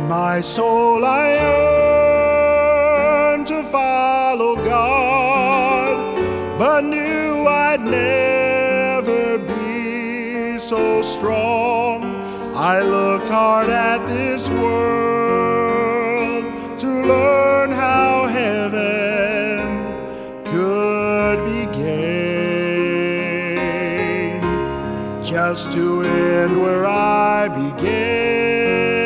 My soul I yearned to follow God, but knew I'd never be so strong. I looked hard at this world to learn how heaven could be gained, just to end where I began.